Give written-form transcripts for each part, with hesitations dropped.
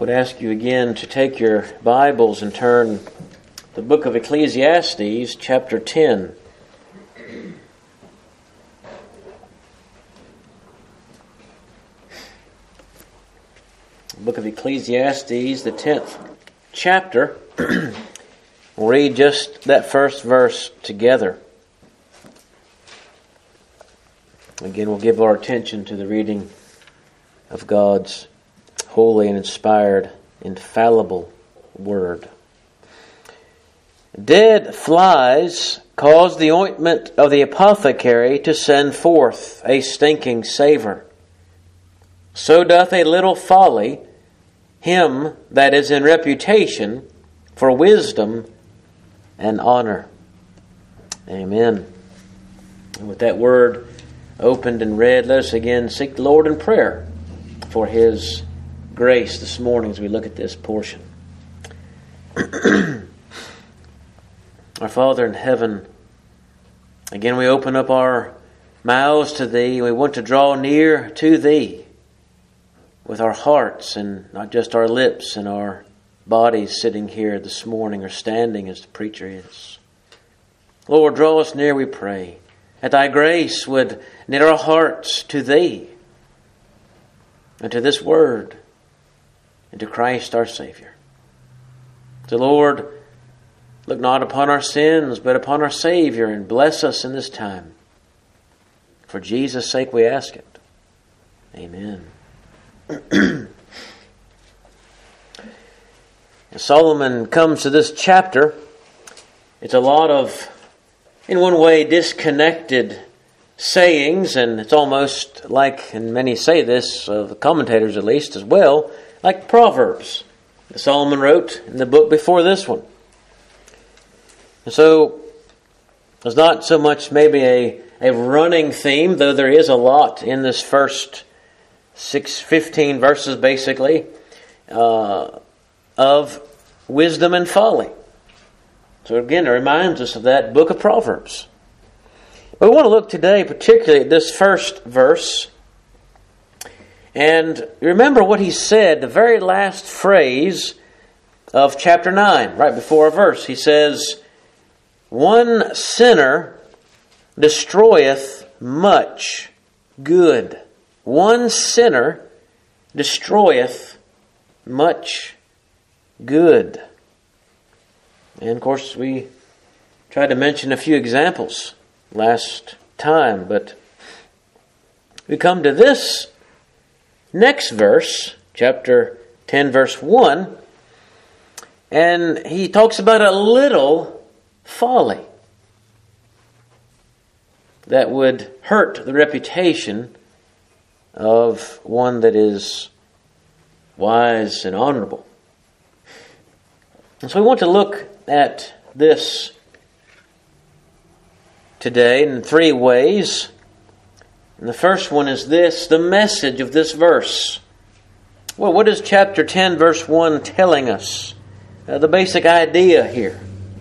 would ask you again to take your Bibles and turn the book of Ecclesiastes, chapter 10. Book of Ecclesiastes, the 10th chapter. We'll read just that first verse together. Again, we'll give our attention to the reading of God's holy and inspired, infallible Word. Dead flies cause the ointment of the apothecary to send forth a stinking savour. So doth a little folly him that is in reputation for wisdom and honor. Amen. And with that word opened and read, let us again seek the Lord in prayer for His grace this morning as we look at this portion. Our Father in heaven, again we open up our mouths to Thee. We want to draw near to Thee with our hearts and not just our lips and our bodies sitting here this morning or standing as the preacher is. Lord, draw us near, we pray, that Thy grace would knit our hearts to Thee and to this Word and to Christ our Savior. So Lord, look not upon our sins, but upon our Savior, and bless us in this time. For Jesus' sake we ask it. Amen. As Solomon comes to this chapter, it's a lot of, in one way, disconnected sayings, and it's almost like, and many say this, the commentators at least as well, like Proverbs that Solomon wrote in the book before this one. And so, there's not so much maybe a running theme, though there is a lot in this first 15 verses basically, of wisdom and folly. So again, it reminds us of that book of Proverbs. But we want to look today particularly at this first verse. And remember what he said, the very last phrase of chapter 9, right before our verse. He says, "One sinner destroyeth much good." One sinner destroyeth much good. And of course we tried to mention a few examples last time, but we come to this next verse, chapter 10, verse 1, and he talks about a little folly that would hurt the reputation of one that is wise and honorable. And so we want to look at this today in three ways. And the first one is this, the message of this verse. Well, what is chapter 10, verse 1 telling us? The basic idea here.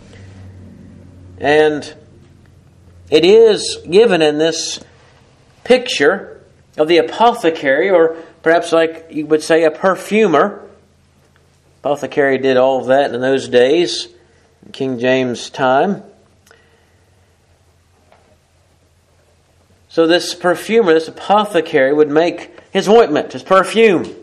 And it is given in this picture of the apothecary, or perhaps like you would say a perfumer. Apothecary did all of that in those days, in King James' time. So this perfumer, this apothecary, would make his ointment, his perfume.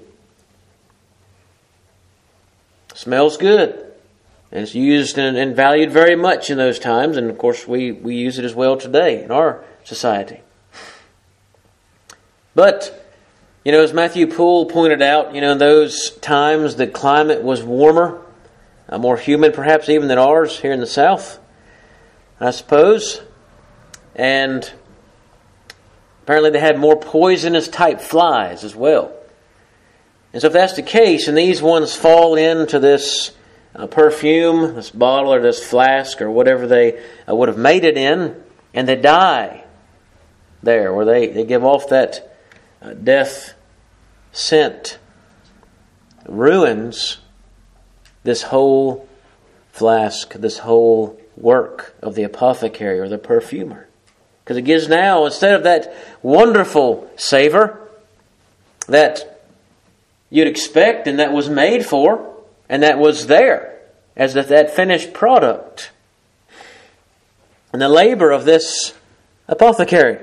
Smells good. And it's used and valued very much in those times. And of course we use it as well today in our society. But, as Matthew Poole pointed out, in those times the climate was warmer, more humid perhaps even than ours here in the South, I suppose. And apparently they had more poisonous type flies as well. And so if that's the case, and these ones fall into this perfume, this bottle or this flask or whatever they would have made it in, and they die there, or they give off that death scent, ruins this whole flask, this whole work of the apothecary or the perfumer. Because it gives now, instead of that wonderful savor, that you'd expect and that was made for and that was there as that finished product. And the labor of this apothecary.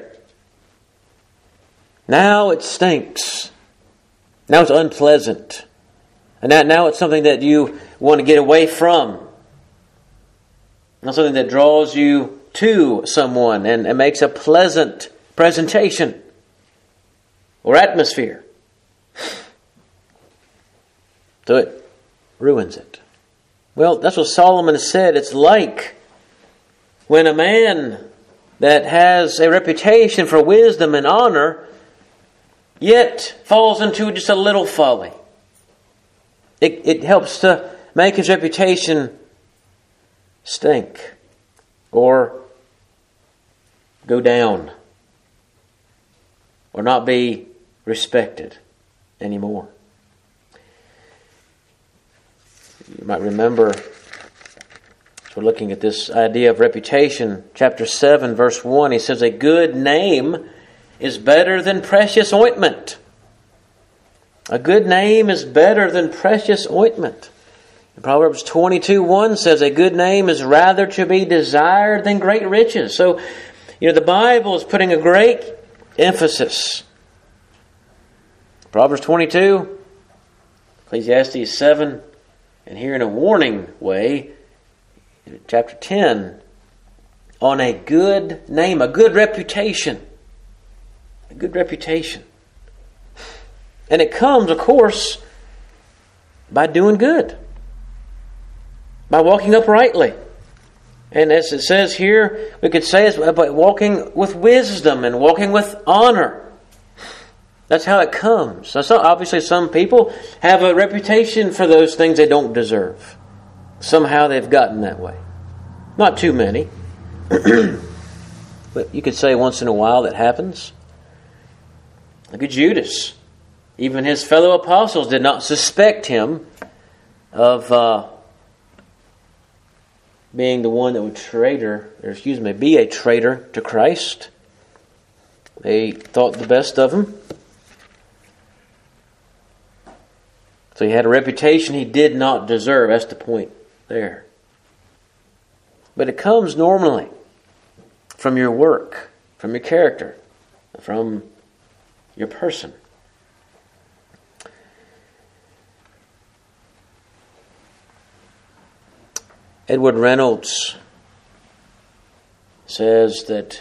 Now it stinks. Now it's unpleasant. And now it's something that you want to get away from. Not something that draws you to someone and makes a pleasant presentation or atmosphere. So it ruins it. Well, that's what Solomon said. It's like when a man that has a reputation for wisdom and honor yet falls into just a little folly. It helps to make his reputation stink or go down or not be respected anymore. You might remember, as we're looking at this idea of reputation, chapter 7, verse 1, he says, a good name is better than precious ointment. A good name is better than precious ointment. And Proverbs 22:1 says, a good name is rather to be desired than great riches. So, the Bible is putting a great emphasis. Proverbs 22, Ecclesiastes 7, and here in a warning way, chapter 10, on a good name, a good reputation. A good reputation. And it comes, of course, by doing good. By walking uprightly. And as it says here, we could say it's by walking with wisdom and walking with honor. That's how it comes. So obviously some people have a reputation for those things they don't deserve. Somehow they've gotten that way. Not too many. But you could say once in a while that happens. Look at Judas. Even his fellow apostles did not suspect him of being the one that would be a traitor to Christ. They thought the best of him. So he had a reputation he did not deserve. That's the point there. But it comes normally from your work, from your character, from your person. Edward Reynolds says that,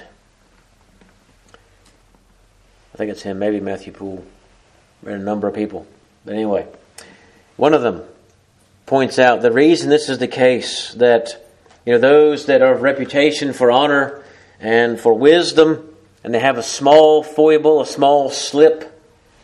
I think it's him, maybe Matthew Poole, read a number of people. But anyway, one of them points out the reason this is the case, that those that are of reputation for honor and for wisdom, and they have a small foible, a small slip,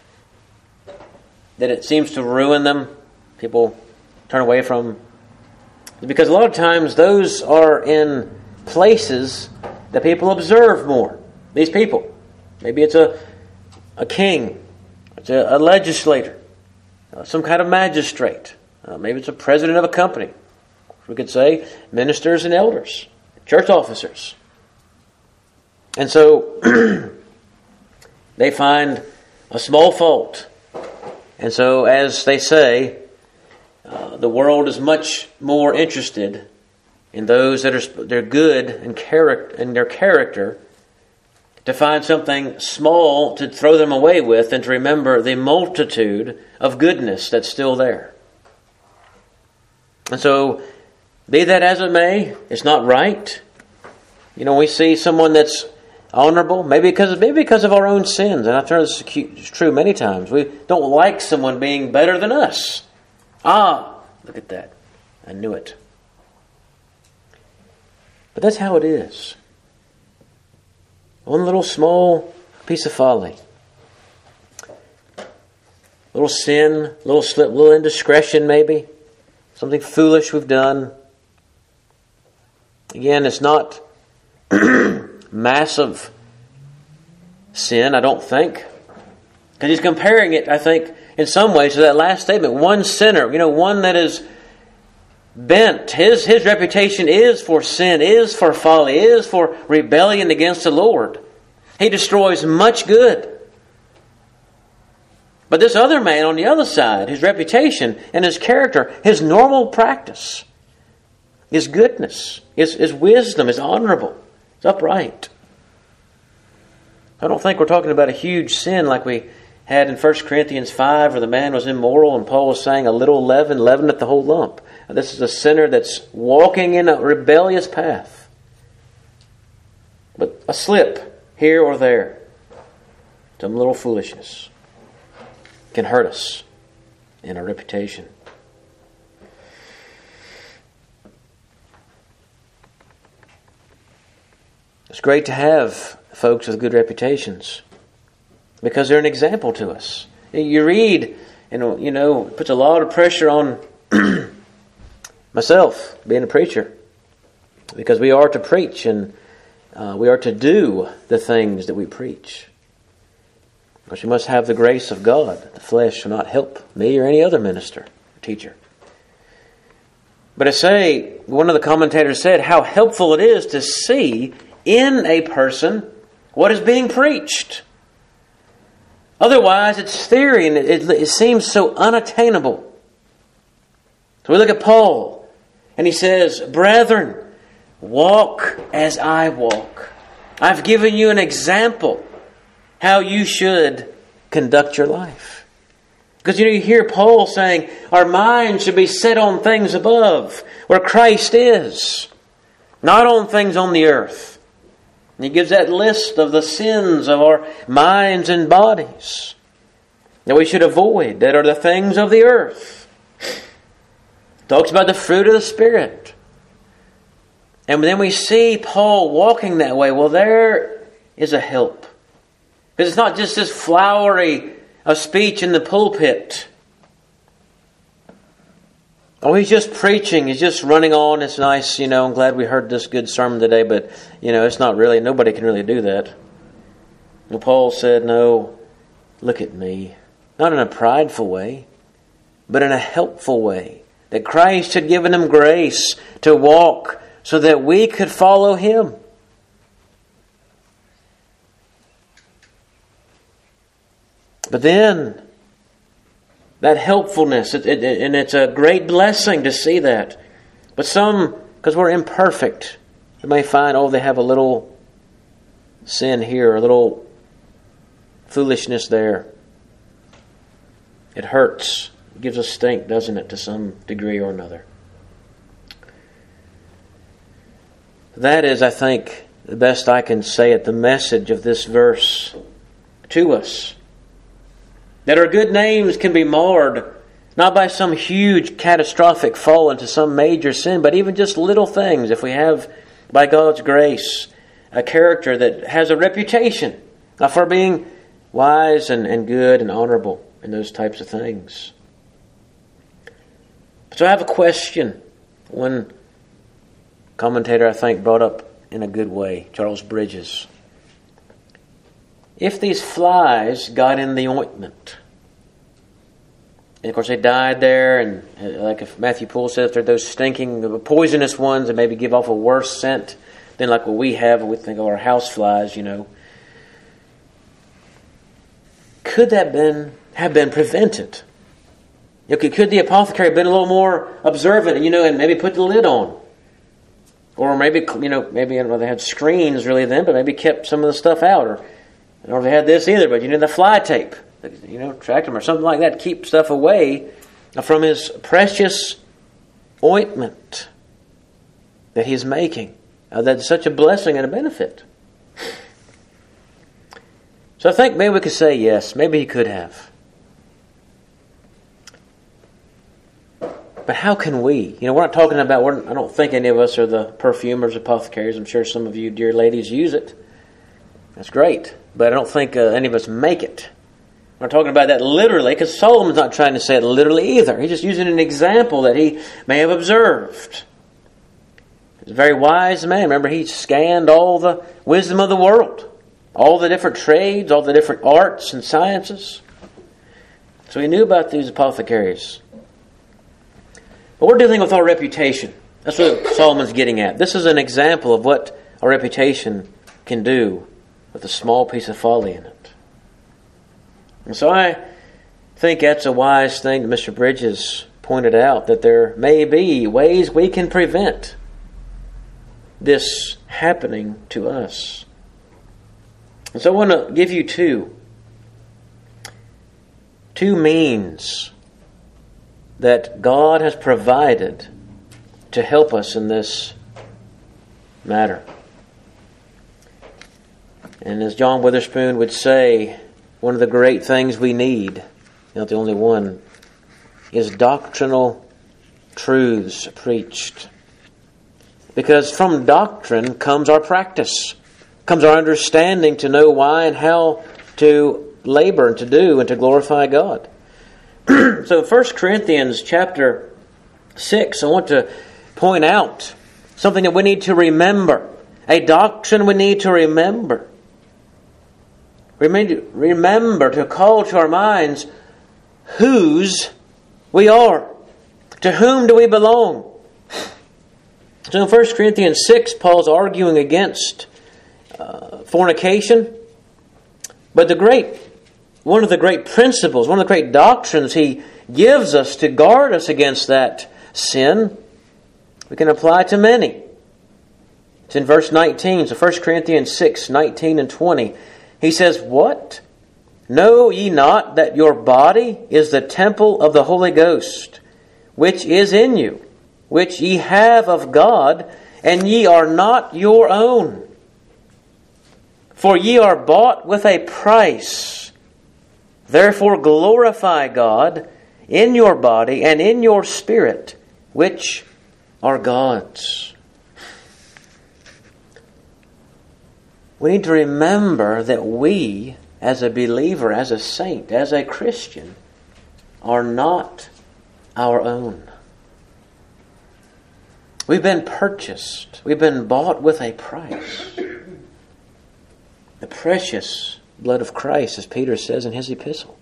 that it seems to ruin them. People turn away from them. Because a lot of times those are in places that people observe more. These people. Maybe it's a king. It's a legislator. Some kind of magistrate. Maybe it's a president of a company. We could say ministers and elders. Church officers. And so they find a small fault. And so, as they say, the world is much more interested in those that they're good in their character, to find something small to throw them away with and to remember the multitude of goodness that's still there. And so, be that as it may, it's not right. We see someone that's honorable, maybe because of our own sins. And I've heard this is true many times. We don't like someone being better than us. Look at that. I knew it. But that's how it is. One little small piece of folly. Little sin, little slip, little indiscretion maybe. Something foolish we've done. Again, it's not massive sin, I don't think. Because he's comparing it, I think, in some ways to that last statement. One sinner, one that is bent. His reputation is for sin, is for folly, is for rebellion against the Lord. He destroys much good. But this other man on the other side, his reputation and his character, his normal practice, his goodness, his wisdom is honorable, it's upright. I don't think we're talking about a huge sin like we had in 1 Corinthians 5 where the man was immoral and Paul was saying a little leaven leaveneth the whole lump. This is a sinner that's walking in a rebellious path. But a slip here or there, some little foolishness, can hurt us in our reputation. It's great to have folks with good reputations because they're an example to us. You read, and it puts a lot of pressure on myself, being a preacher, because we are to preach and we are to do the things that we preach. Because we must have the grace of God. The flesh will not help me or any other minister or teacher. But I say, one of the commentators said, how helpful it is to see in a person what is being preached. Otherwise, it's theory and it seems so unattainable. So we look at Paul and he says, brethren, walk as I walk. I've given you an example how you should conduct your life. Because you hear Paul saying, our minds should be set on things above, where Christ is, not on things on the earth. And he gives that list of the sins of our minds and bodies that we should avoid, that are the things of the earth. Talks about the fruit of the Spirit. And then we see Paul walking that way. Well, there is a help. Because it's not just this flowery speech in the pulpit. Oh, he's just preaching. He's just running on. It's nice, I'm glad we heard this good sermon today, but, it's not really, nobody can really do that. Well, Paul said, no, look at me. Not in a prideful way, but in a helpful way. That Christ had given him grace to walk so that we could follow him. But then, that helpfulness, and it's a great blessing to see that. But some, because we're imperfect, you may find, they have a little sin here, a little foolishness there. It hurts. It gives a stink, doesn't it, to some degree or another. That is, I think, the best I can say it, the message of this verse to us. That our good names can be marred, not by some huge catastrophic fall into some major sin, but even just little things. If we have, by God's grace, a character that has a reputation for being wise and good and honorable in those types of things. So I have a question. One commentator, I think, brought up in a good way, Charles Bridges. If these flies got in the ointment, and of course they died there, and like if Matthew Poole says, they're those stinking, poisonous ones that maybe give off a worse scent than like what we have, we think of our house flies, Could that have been prevented? Could the apothecary have been a little more observant, and maybe put the lid on? Or maybe, maybe, I don't know, they had screens really then, but maybe kept some of the stuff out, or I don't know if they had this either, but the fly tape, tracked them or something like that, keep stuff away from his precious ointment that he's making. That's such a blessing and a benefit. So I think maybe we could say yes, maybe he could have. But how can we? We're not talking about, I don't think any of us are the perfumers, apothecaries. I'm sure some of you, dear ladies, use it. That's great. But I don't think any of us make it. We're not talking about that literally, because Solomon's not trying to say it literally either. He's just using an example that he may have observed. He's a very wise man. Remember, he scanned all the wisdom of the world. All the different trades, all the different arts and sciences. So he knew about these apothecaries. But we're dealing with our reputation. That's what Solomon's getting at. This is an example of what our reputation can do with a small piece of folly in it. And so I think that's a wise thing that Mr. Bridges pointed out, that there may be ways we can prevent this happening to us. And so I want to give you two means that God has provided to help us in this matter. And as John Witherspoon would say, one of the great things we need, not the only one, is doctrinal truths preached. Because from doctrine comes our practice, comes our understanding to know why and how to labor and to do and to glorify God. So 1 Corinthians chapter 6, I want to point out something that we need to remember, a doctrine we need to remember. Remember to call to our minds whose we are. To whom do we belong? So in 1 Corinthians 6, Paul's arguing against fornication. But one of the great principles, one of the great doctrines he gives us to guard us against that sin, we can apply to many. It's in verse 19, so 1 Corinthians 6, 19 and 20. He says, "What? Know ye not that your body is the temple of the Holy Ghost, which is in you, which ye have of God, and ye are not your own? For ye are bought with a price. Therefore glorify God in your body and in your spirit, which are God's." We need to remember that we, as a believer, as a saint, as a Christian, are not our own. We've been purchased. We've been bought with a price. The precious blood of Christ, as Peter says in his epistle.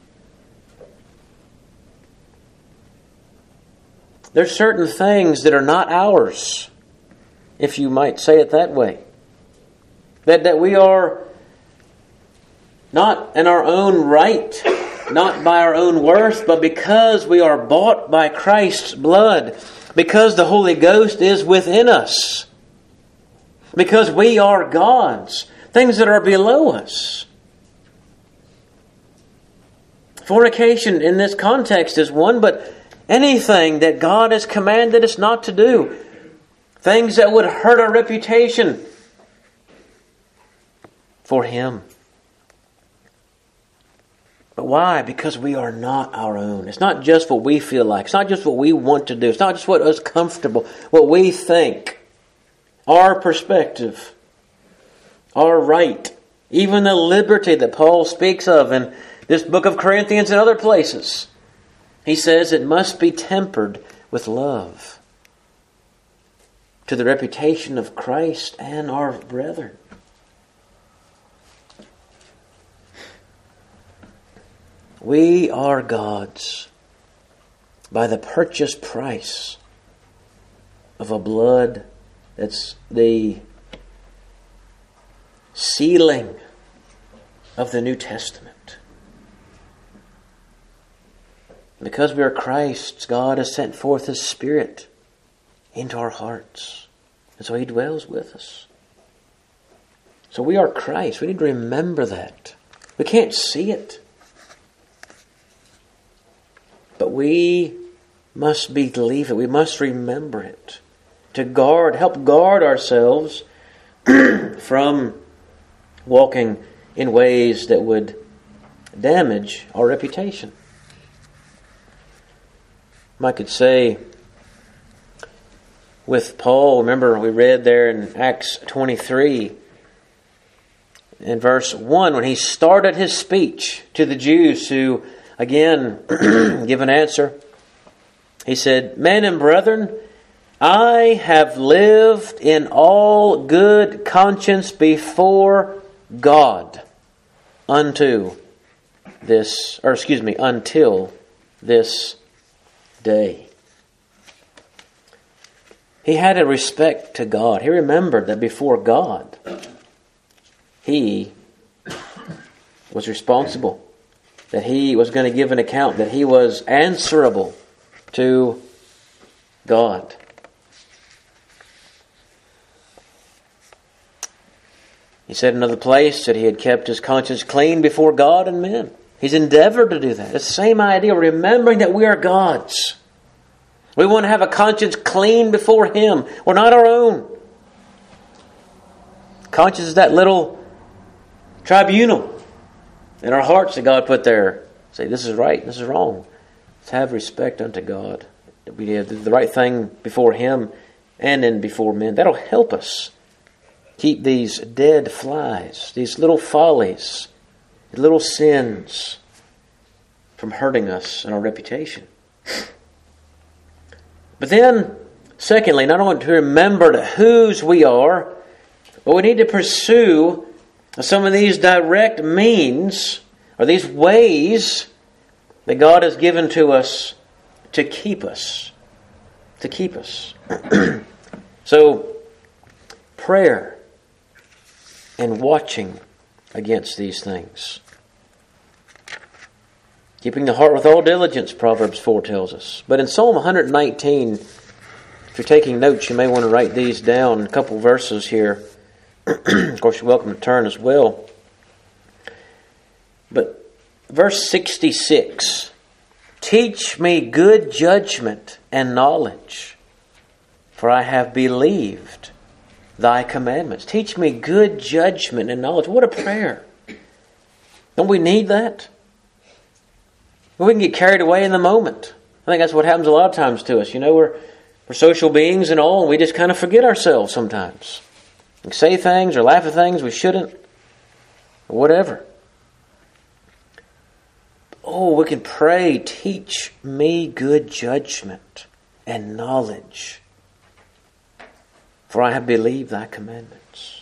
There's certain things that are not ours, if you might say it that way. That we are not in our own right, not by our own worth, but because we are bought by Christ's blood, because the Holy Ghost is within us, because we are God's, things that are below us. Fornication in this context is one, but anything that God has commanded us not to do, things that would hurt our reputation for Him. But why? Because we are not our own. It's not just what we feel like. It's not just what we want to do. It's not just what is comfortable. What we think. Our perspective. Our right. Even the liberty that Paul speaks of in this book of Corinthians and other places. He says it must be tempered with love to the reputation of Christ and our brethren. We are God's by the purchase price of a blood that's the sealing of the New Testament. Because we are Christ's, God has sent forth His Spirit into our hearts. And so He dwells with us. So we are Christ. We need to remember that. We can't see it. But we must believe it. We must remember it. To help guard ourselves from walking in ways that would damage our reputation. I could say with Paul, remember we read there in Acts 23, in verse 1, when he started his speech to the Jews who, again, give an answer. He said, "Men and brethren, I have lived in all good conscience before God until this day." He had a respect to God. He remembered that before God, he was responsible. that he was going to give an account, that he was answerable to God. He said in another place that he had kept his conscience clean before God and men. He's endeavored to do that. It's the same idea, remembering that we are God's. We want to have a conscience clean before Him. We're not our own. Conscience is that little tribunal in our hearts that God put there. Say, this is right, this is wrong. Let's have respect unto God. We have the right thing before Him and then before men. That'll help us keep these dead flies, these little follies, little sins from hurting us and our reputation. But then, secondly, not only to remember to whose we are, but we need to pursue some of these direct means or these ways that God has given to us to keep us. To keep us. So, prayer and watching against these things. Keeping the heart with all diligence, Proverbs 4 tells us. But in Psalm 119, if you're taking notes, you may want to write these down. A couple verses here. Of course, you're welcome to turn as well. But verse 66, teach me good judgment and knowledge, for I have believed thy commandments. Teach me good judgment and knowledge. What a prayer. Don't we need that? We can get carried away in the moment. I think that's what happens a lot of times to us. You know, we're social beings and all, and we just kind of forget ourselves sometimes. We say things or laugh at things we shouldn't, or whatever. Oh, we can pray, teach me good judgment and knowledge, for I have believed thy commandments.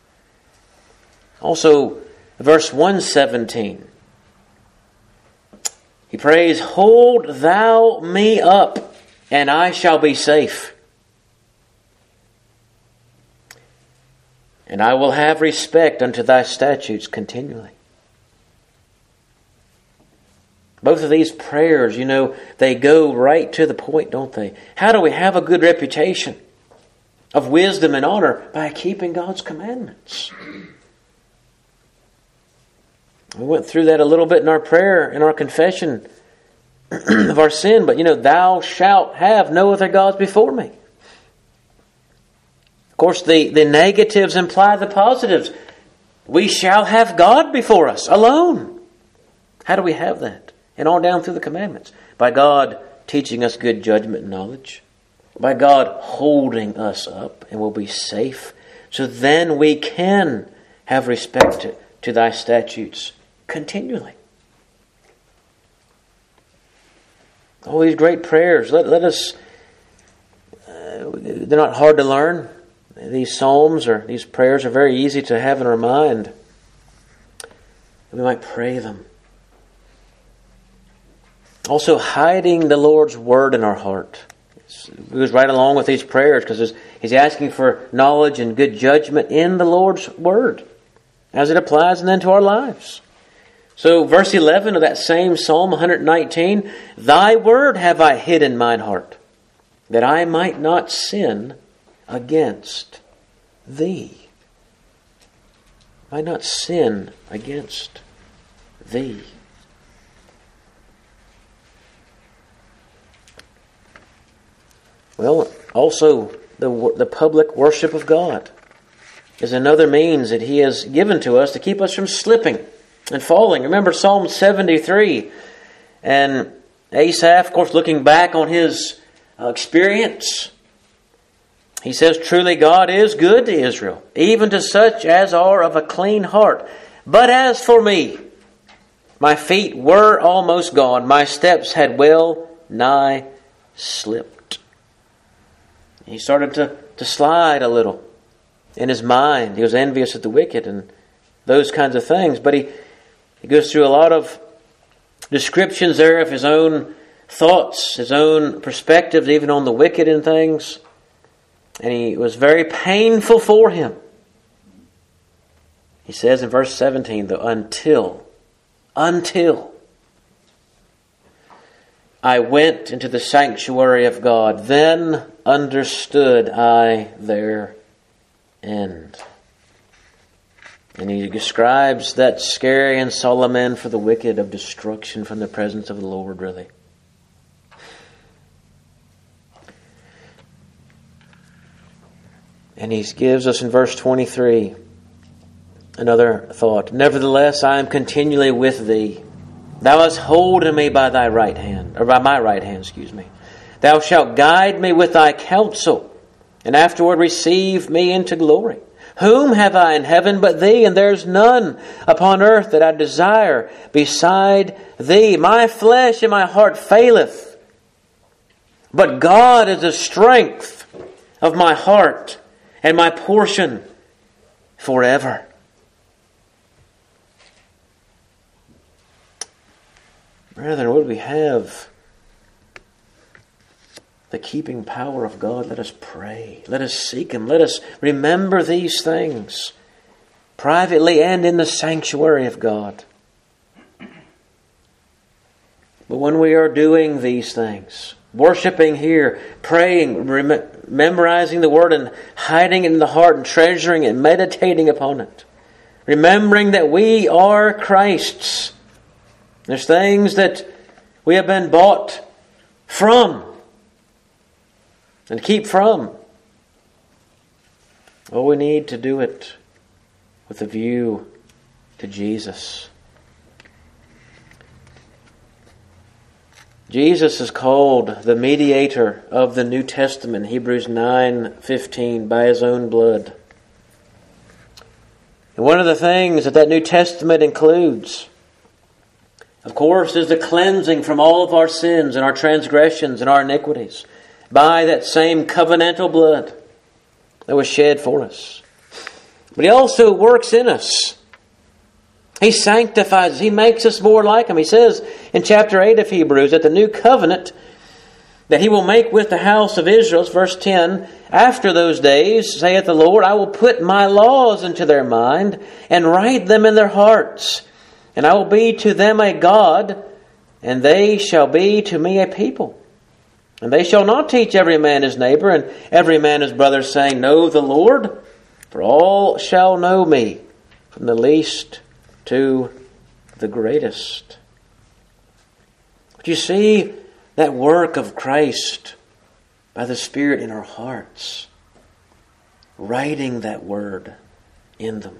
Also, verse 117. He prays, hold thou me up, and I shall be safe. And I will have respect unto thy statutes continually. Both of these prayers, you know, they go right to the point, don't they? How do we have a good reputation of wisdom and honor? By keeping God's commandments. We went through that a little bit in our prayer, in our confession of our sin. But, you know, thou shalt have no other gods before me. Of course, the negatives imply the positives. We shall have God before us alone. How do we have that? And all down through the commandments. By God teaching us good judgment and knowledge. By God holding us up and we'll be safe. So then we can have respect to thy statutes continually. All these great prayers. Let us, they're not hard to learn. These psalms or these prayers are very easy to have in our mind. We might pray them. Also, hiding the Lord's word in our heart. It goes right along with these prayers because he's asking for knowledge and good judgment in the Lord's word as it applies and then to our lives. So verse 11 of that same Psalm 119, thy word have I hid in mine heart, that I might not sin against thee. Might not sin against thee. Well, also the public worship of God is another means that He has given to us to keep us from slipping and falling. Remember Psalm 73 and Asaph, of course, looking back on his experience. He says, truly God is good to Israel, even to such as are of a clean heart. But as for me, my feet were almost gone. My steps had well nigh slipped. He started to slide a little in his mind. He was envious at the wicked and those kinds of things. But he goes through a lot of descriptions there of his own thoughts, his own perspectives, even on the wicked and things. And it was very painful for him. He says in verse 17, though, until I went into the sanctuary of God. Then understood I their end. And he describes that scary and solemn end for the wicked of destruction from the presence of the Lord, really. And he gives us in verse 23 another thought. Nevertheless, I am continually with thee. Thou hast holden me by thy right hand, or by my right hand, Thou shalt guide me with thy counsel, and afterward receive me into glory. Whom have I in heaven but thee? And there is none upon earth that I desire beside thee. My flesh and my heart faileth, but God is the strength of my heart and my portion forever. Brethren, would we have the keeping power of God? Let us pray. Let us seek Him. Let us remember these things privately and in the sanctuary of God. But when we are doing these things, worshiping here, praying, memorizing the Word and hiding it in the heart and treasuring it, meditating upon it, remembering that we are Christ's. There's things that we have been bought from and keep from. Oh, we need to do it with a view to Jesus. Jesus is called the mediator of the New Testament, Hebrews 9:15, by His own blood. And one of the things that New Testament includes, of course, is the cleansing from all of our sins and our transgressions and our iniquities by that same covenantal blood that was shed for us. But He also works in us. He sanctifies us. He makes us more like Him. He says in chapter 8 of Hebrews that the new covenant that He will make with the house of Israel, verse 10, after those days, saith the Lord, I will put my laws into their mind and write them in their hearts. And I will be to them a God, and they shall be to me a people. And they shall not teach every man his neighbor, and every man his brother, saying, Know the Lord, for all shall know me, from the least to the greatest. But you see that work of Christ by the Spirit in our hearts, writing that word in them.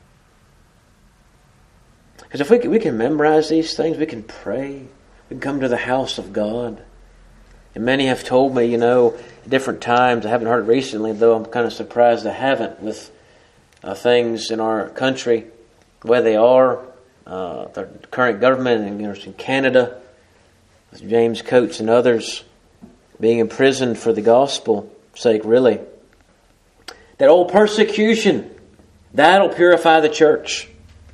Because if we can memorize these things, we can pray, we can come to the house of God. And many have told me, at different times, I haven't heard it recently, though I'm kind of surprised I haven't, with things in our country, the way they are, the current government in Canada, with James Coates and others being imprisoned for the gospel's sake, really. That old persecution, that'll purify the church.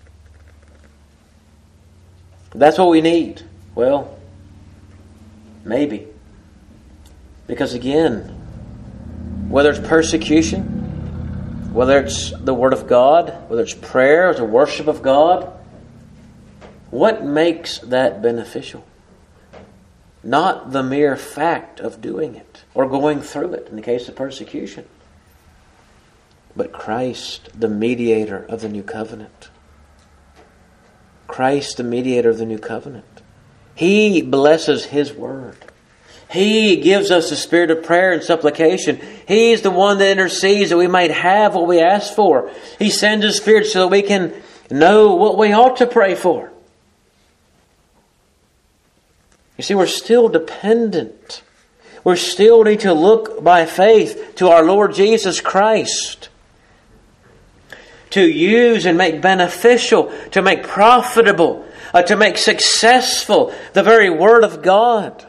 That's what we need. Well, maybe. Because again, whether it's persecution, whether it's the Word of God, whether it's prayer, or the worship of God, what makes that beneficial? Not the mere fact of doing it or going through it in the case of persecution, but Christ, the mediator of the new covenant. Christ, the mediator of the new covenant. He blesses His word. He gives us the spirit of prayer and supplication. He's the one that intercedes that we might have what we ask for. He sends His Spirit so that we can know what we ought to pray for. You see, we're still dependent. We still need to look by faith to our Lord Jesus Christ, to use and make beneficial, to make profitable, to make successful the very Word of God.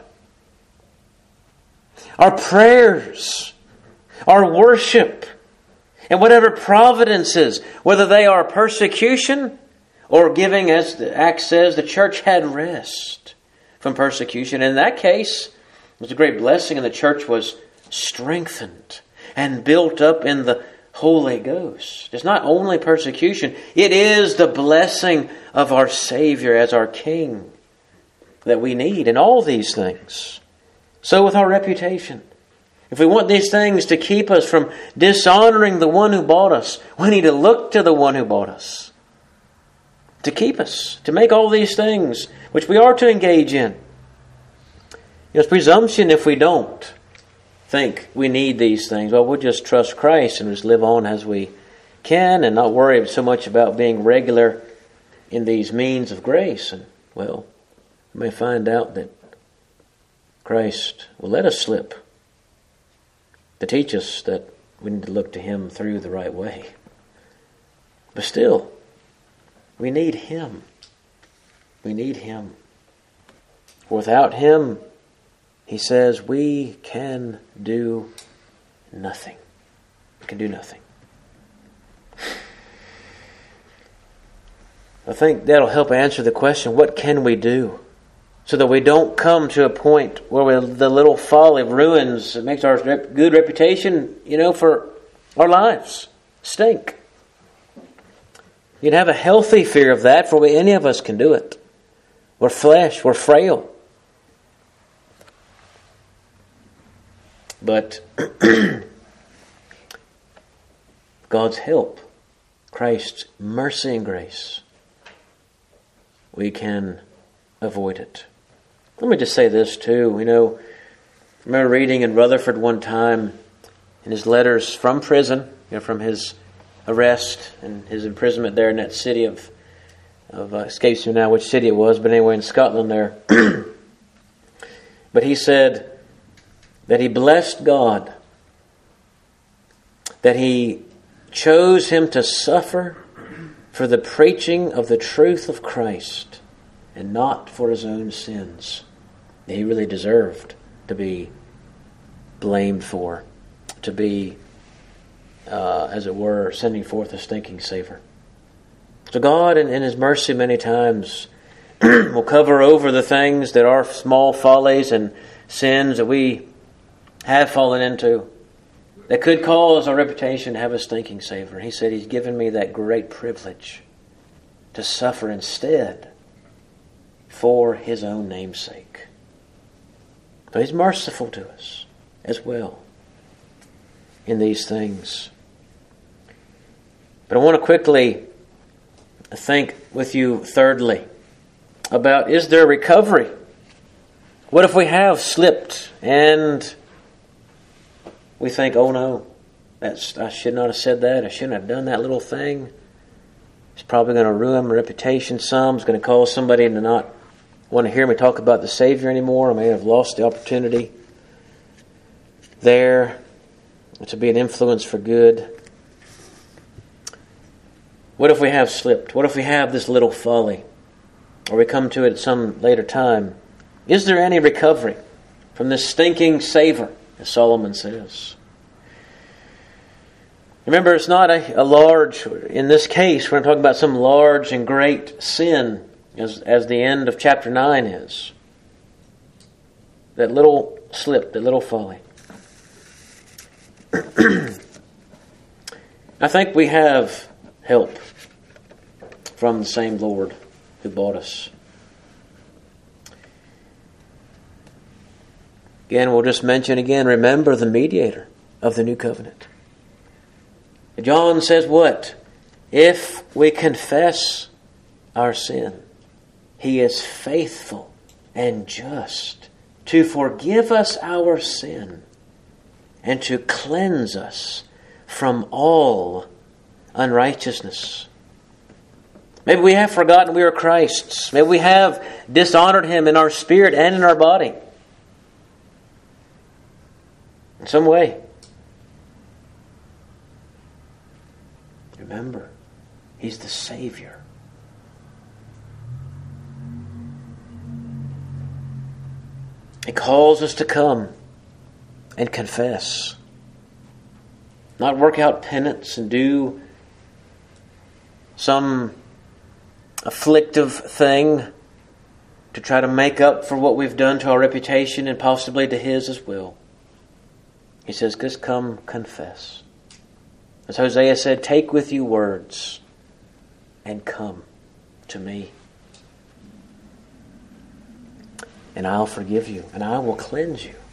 Our prayers, our worship, and whatever providences, whether they are persecution or giving, as the Acts says, the church had rest from persecution. In that case, it was a great blessing, and the church was strengthened and built up in the Holy Ghost. It's not only persecution, it is the blessing of our Savior as our King. that we need in all these things. So with our reputation. If we want these things to keep us from dishonoring the one who bought us, we need to look to the one who bought us to keep us, to make all these things which we are to engage in. It's presumption if we don't think we need these things. Well, we'll just trust Christ and just live on as we can and not worry so much about being regular in these means of grace. And, well, we may find out that Christ will let us slip to teach us that we need to look to Him through the right way. But still, we need Him. We need Him. Without Him, He says, we can do nothing. We can do nothing. I think that'll help answer the question, what can we do? So that we don't come to a point where the little folly ruins, it makes our good reputation, for our lives stink. You'd have a healthy fear of that, for any of us can do it. We're flesh, we're frail. But God's help, Christ's mercy and grace, we can avoid it. Let me just say this too. I remember reading in Rutherford one time in his letters from prison, from his arrest and his imprisonment there in that city of escapes me now which city it was, but anyway in Scotland there. But he said that he blessed God that He chose him to suffer for the preaching of the truth of Christ and not for his own sins. He really deserved to be blamed for, to be, as it were, sending forth a stinking savor. So God, in His mercy many times, will cover over the things that are small follies and sins that we have fallen into that could cause our reputation to have a stinking savor. He said He's given me that great privilege to suffer instead for His own name's sake. So He's merciful to us as well in these things. But I want to quickly think with you thirdly about, is there recovery? What if we have slipped and we think, oh no, I should not have said that. I shouldn't have done that little thing. It's probably going to ruin my reputation some. It's going to cause somebody to not want to hear me talk about the Savior anymore. I may have lost the opportunity there to be an influence for good. What if we have slipped? What if we have this little folly? Or we come to it at some later time. Is there any recovery from this stinking savor, as Solomon says? Remember, it's not a large, in this case, we're talking about some large and great sin, as the end of chapter 9 is. That little slip, that little folly. I think we have help from the same Lord who bought us. Again, we'll just mention again, remember the mediator of the new covenant. John says what? If we confess our sin, He is faithful and just to forgive us our sin and to cleanse us from all unrighteousness. Maybe we have forgotten we are Christ's. Maybe we have dishonored Him in our spirit and in our body. In some way. Remember, He's the Savior. He calls us to come and confess. Not work out penance and do some afflictive thing to try to make up for what we've done to our reputation and possibly to His as well. He says, just come confess. As Hosea said, take with you words and come to me. and I'll forgive you, and I will cleanse you.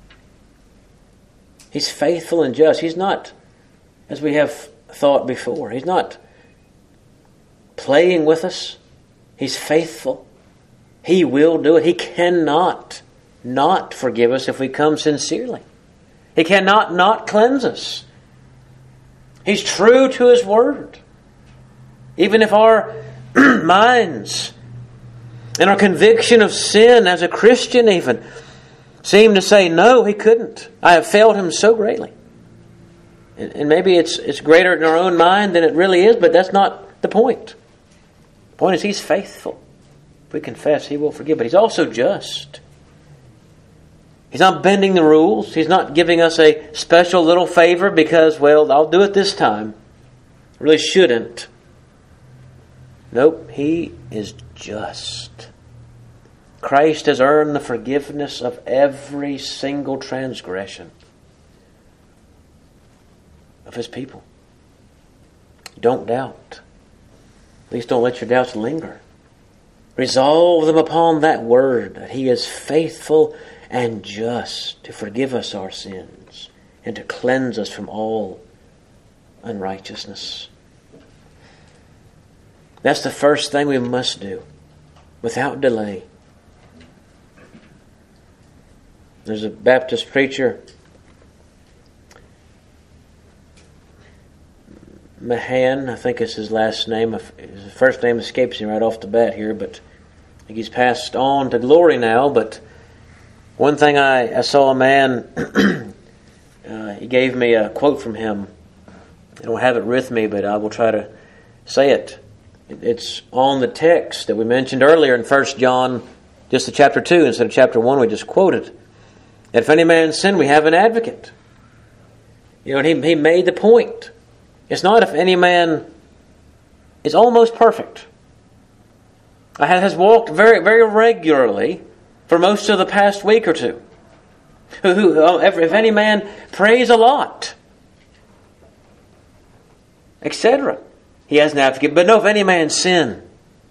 He's faithful and just. He's not, as we have thought before, He's not playing with us. He's faithful. He will do it. He cannot not forgive us if we come sincerely. He cannot not cleanse us. He's true to His word. Even if our minds and our conviction of sin as a Christian even seem to say, no, He couldn't. I have failed Him so greatly. And maybe it's greater in our own mind than it really is, but that's not the point. The point is He's faithful. If we confess, He will forgive. But He's also just. He's not bending the rules. He's not giving us a special little favor because, well, I'll do it this time. I really shouldn't. Nope, He is just. Christ has earned the forgiveness of every single transgression of His people. Don't doubt. At least don't let your doubts linger. Resolve them upon that word, that He is faithful and just to forgive us our sins and to cleanse us from all unrighteousness. That's the first thing we must do without delay. There's a Baptist preacher, Mahan, I think is his last name. His first name escapes me right off the bat here, but I think he's passed on to glory now. But one thing I saw a man, he gave me a quote from him. I don't have it with me, but I will try to say it. It's on the text that we mentioned earlier in 1 John, just the chapter 2 instead of chapter 1 we just quoted. That if any man sin, we have an advocate. You know, and he made the point. It's not if any man is almost perfect. Has walked very, very regularly for most of the past week or two. If any man prays a lot, etc., he has an advocate. But no, if any man sin,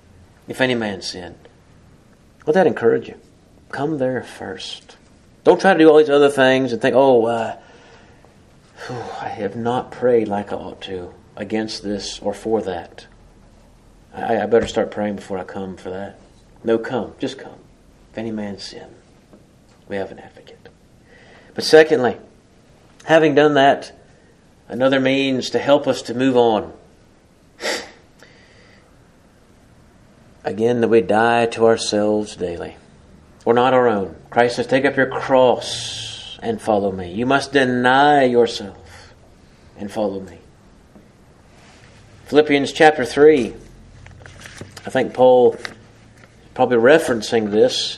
let that encourage you. Come there first. Don't try to do all these other things and think, I have not prayed like I ought to against this or for that. I better start praying before I come for that. No, come. Just come. If any man sin, we have an advocate. But secondly, having done that, another means to help us to move on. Again, that we die to ourselves daily. We're not our own. Christ says, take up your cross and follow me. You must deny yourself and follow me. Philippians chapter 3. I think Paul is probably referencing this.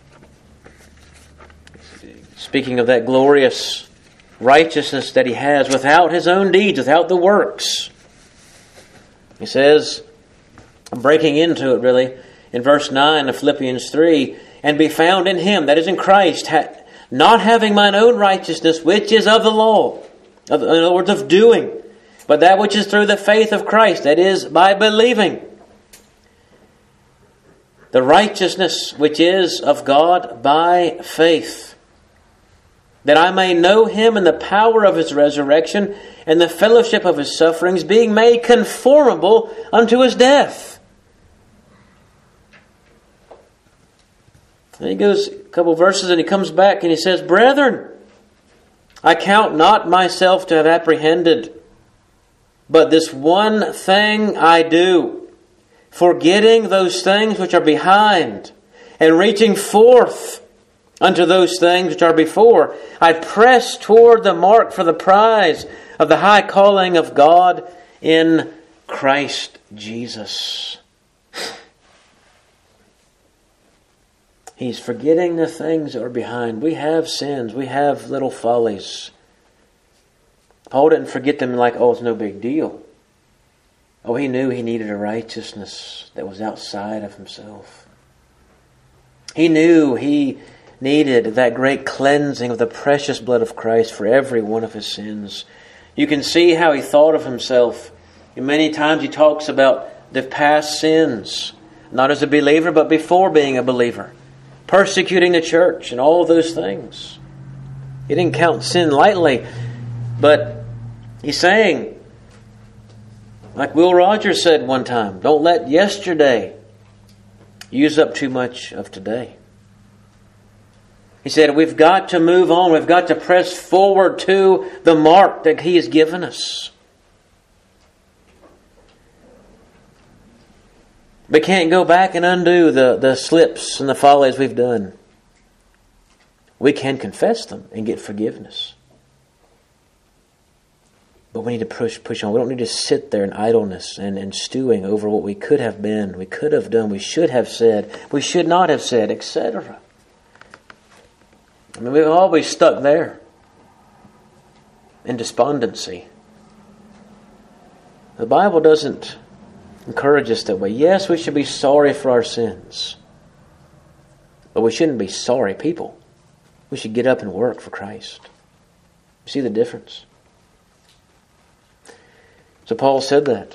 Speaking of that glorious righteousness that he has without his own deeds, without the works. He says, I'm breaking into it really, in verse 9 of Philippians 3, and be found in Him, that is in Christ, not having mine own righteousness, which is of the law, in other words, of doing, but that which is through the faith of Christ, that is, by believing. The righteousness which is of God by faith, that I may know Him in the power of His resurrection and the fellowship of His sufferings, being made conformable unto His death. And he goes a couple verses and he comes back and he says, Brethren, I count not myself to have apprehended, but this one thing I do, forgetting those things which are behind, and reaching forth unto those things which are before, I press toward the mark for the prize of the high calling of God in Christ Jesus. He's forgetting the things that are behind. We have sins. We have little follies. Paul didn't forget them like, it's no big deal. He knew he needed a righteousness that was outside of himself. He knew he needed that great cleansing of the precious blood of Christ for every one of his sins. You can see how he thought of himself. And many times he talks about the past sins, not as a believer, but before being a believer. persecuting the church and all of those things. He didn't count sin lightly, but he's saying, like Will Rogers said one time, don't let yesterday use up too much of today. He said, we've got to move on. We've got to press forward to the mark that He has given us. We can't go back and undo the slips and the follies we've done. We can confess them and get forgiveness. But we need to push on. We don't need to sit there in idleness and stewing over what we could have been, we could have done, we should have said, we should not have said, etc. I mean, we've always stuck there in despondency. The Bible doesn't encourage us that way. Yes, we should be sorry for our sins, but we shouldn't be sorry people. We should get up and work for Christ. You see the difference? So Paul said that.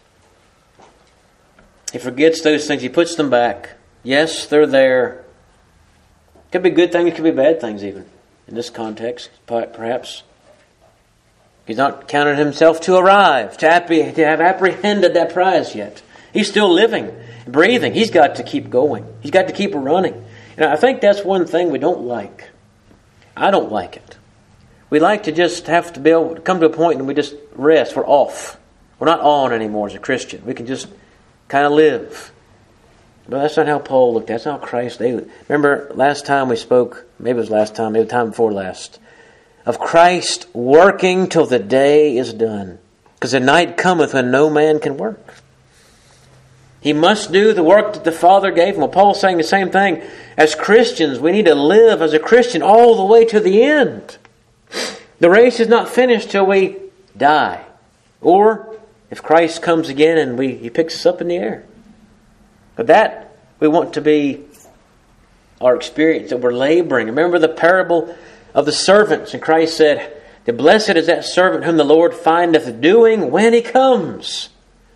He forgets those things. He puts them back. Yes, they're there. Could be good things, could be bad things even. In this context, perhaps. He's not counted himself to arrive, to have apprehended that prize yet. He's still living, breathing. He's got to keep going. He's got to keep running. And I think that's one thing we don't like. I don't like it. We like to just have to be able to come to a point and we just rest. We're off. We're not on anymore as a Christian. We can just kind of live. But that's not how Paul looked. That's not how Christ. Remember last time we spoke, maybe it was last time, maybe the time before last, of Christ working till the day is done. Because the night cometh when no man can work. He must do the work that the Father gave him. Well, Paul's saying the same thing. As Christians, we need to live as a Christian all the way to the end. The race is not finished till we die. Or if Christ comes again and He picks us up in the air. But that we want to be our experience, that we're laboring. Remember the parable of the servants. And Christ said, the blessed is that servant whom the Lord findeth doing when He comes.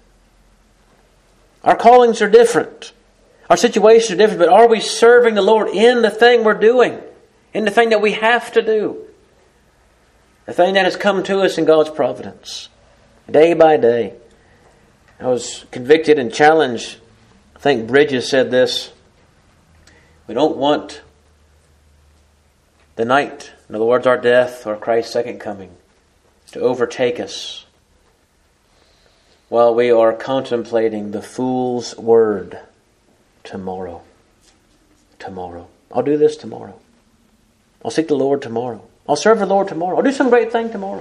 Our callings are different. Our situations are different. But are we serving the Lord in the thing we're doing? In the thing that we have to do? The thing that has come to us in God's providence. Day by day. I was convicted and challenged. I think Bridges said this. We don't want the night, in other words, our death or Christ's second coming, to overtake us while we are contemplating the fool's word, tomorrow. Tomorrow. I'll do this tomorrow. I'll seek the Lord tomorrow. I'll serve the Lord tomorrow. I'll do some great thing tomorrow.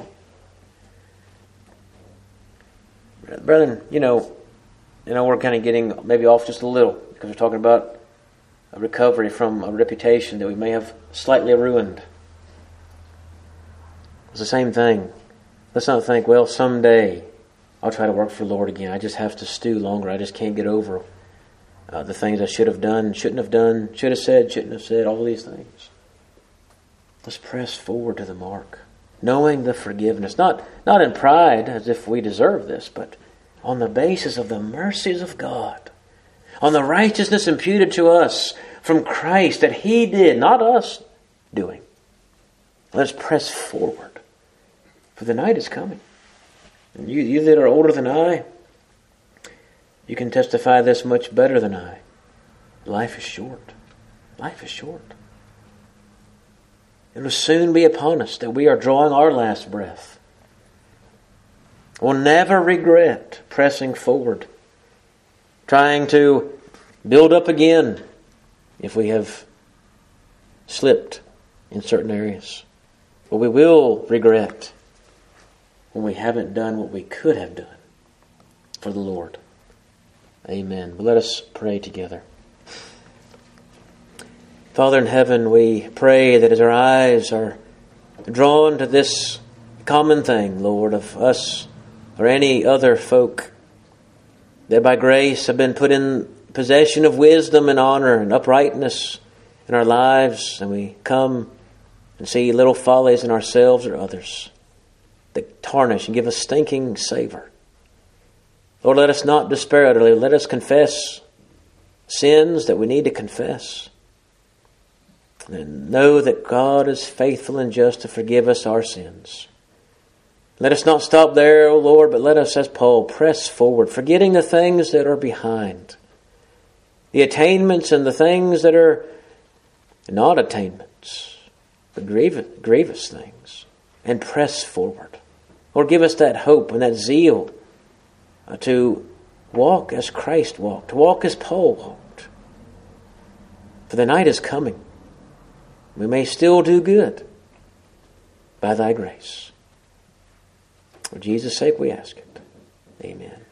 Brethren, we're kind of getting maybe off just a little because we're talking about a recovery from a reputation that we may have slightly ruined. It's the same thing. Let's not think, well, someday I'll try to work for the Lord again. I just have to stew longer. I just can't get over the things I should have done, shouldn't have done, should have said, shouldn't have said, all these things. Let's press forward to the mark, knowing the forgiveness, not in pride as if we deserve this, but on the basis of the mercies of God, on the righteousness imputed to us from Christ that He did, not us doing. Let's press forward, for the night is coming. And you that are older than I, you can testify this much better than I. Life is short. Life is short. It will soon be upon us that we are drawing our last breath. We'll never regret pressing forward, trying to build up again if we have slipped in certain areas. But we will regret when we haven't done what we could have done for the Lord. Amen. But let us pray together. Father in heaven, we pray that as our eyes are drawn to this common thing, Lord, of us or any other folk that by grace have been put in possession of wisdom and honor and uprightness in our lives, and we come and see little follies in ourselves or others that tarnish and give a stinking savor. Lord, let us not despair utterly. Let us confess sins that we need to confess. And know that God is faithful and just to forgive us our sins. Let us not stop there, O Lord, but let us, as Paul, press forward, forgetting the things that are behind, the attainments and the things that are not attainments, but grievous things, and press forward. Lord, give us that hope and that zeal to walk as Christ walked, to walk as Paul walked. For the night is coming. We may still do good by thy grace. For Jesus' sake we ask it. Amen.